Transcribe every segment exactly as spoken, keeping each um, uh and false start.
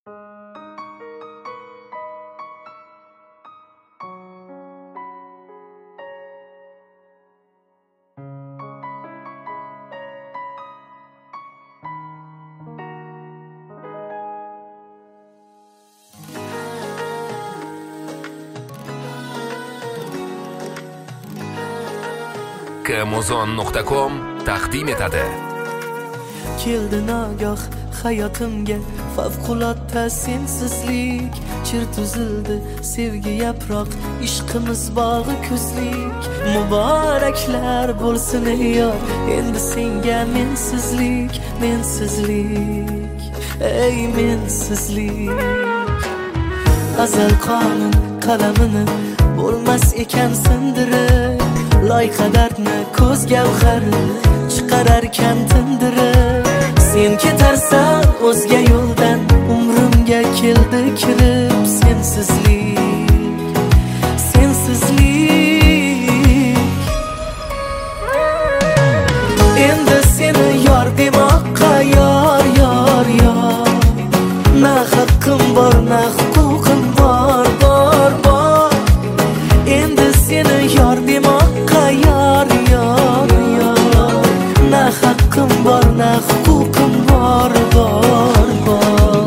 Amazon nuqta com taqdim etadi. Keldi nagah hayotimga favqulodda sensizlik, chir tuzildi sevgi yaproq, ishqimiz bog'i kuzlik. Muboraklar bo'lsin ey yor, endi senga mensizlik, mensizlik, ey mensizlik. Azal qonun qalamini bo'lmas ekan sindirib, loyqa dardni ko'z gavhari chiqararkan tindirib. Sen ketarsan o'zga yo'ldan, umrimga keldi kirib sensizlik, sensizlik. Endi seni yor demoqqa yor, yor, yor. Na haqqim bor, na huquqim bor, bor, bor. Endi seni yor demoqqa yor, yor, yor. Na haqqim bor, na huquqim bor, bor, bor.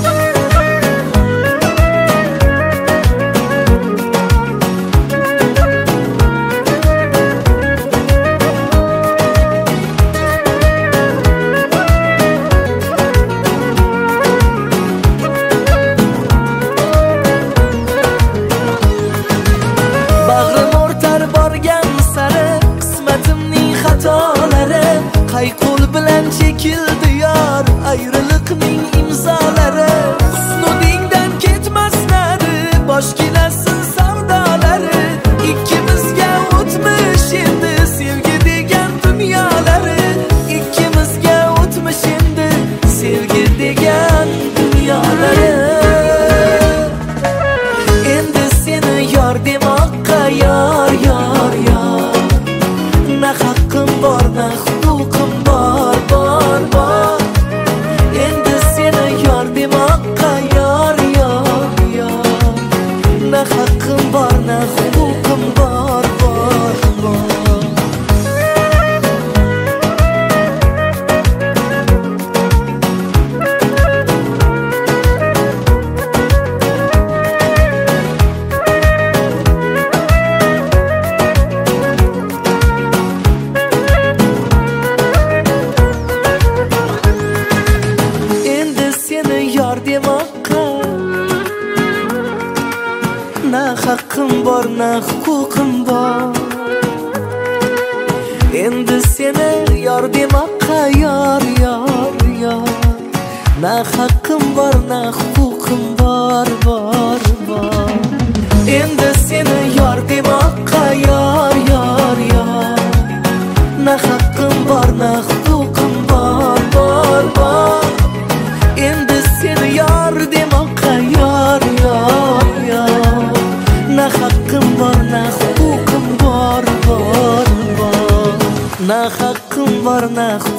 Qay qo'l bilan chekildi yor, ayriliqning imzolari. Husnudingdan ketmaslari, bosh kelasin savdolari. Ikkimizga o'tmish endi sevgi degan dunyolari. Ikkimizga o'tmish endi sevgi degan dunyolari. Endi seni yor demoqqa yor, yor, yor. Na haqqim bor, na huquqim bor, bor, bor. Endi seni yor demoqqa yor, yor, yor. Na haqqim bor, na huquqim bor, bor, bor. Na haqqim bor, na huquqim bor. Endi seni yor demoqqa yor, yor, yor. Na haqqim bor, na huquqim bor, bor, bor. Endi seni yor demoqqa yor, yor, yor. Na haqqim bor, na huquqim bor, bor, bor. Endi seni yor demoqqa yor, yor, yor. Na haqqim bor, na huquqim bor, bor, bor. Na haqqim bor, na